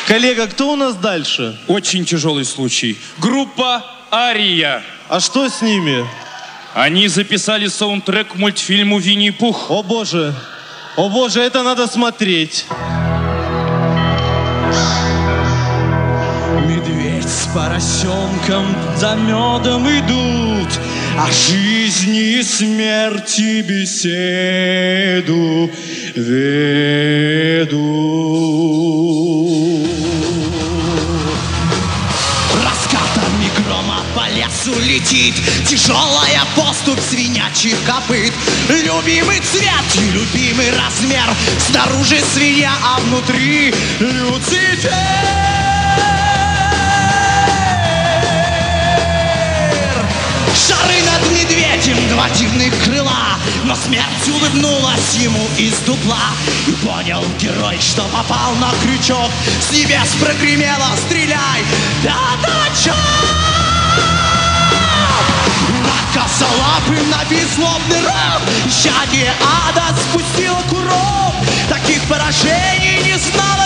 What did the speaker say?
Коллега, кто у нас дальше? Очень тяжелый случай. Группа «Ария». А что с ними? Они записали саундтрек к мультфильму «Винни-Пух». О боже, это надо смотреть. Медведь с поросенком за медом идут, о жизни и смерти беседу ведут. Раскатами грома по лесу летит тяжелая поступь свинячьих копыт. Любимый цвет и любимый размер, снаружи свинья, а внутри Люцифер. Шары над медведем, два дивных крыла, но смерть улыбнулась ему из дупла. И понял герой, что попал на крючок, с небес прогремело: стреляй, пятачок! На косолапый набит злобный рог, исчадие ада спустило курок. Таких поражений не знал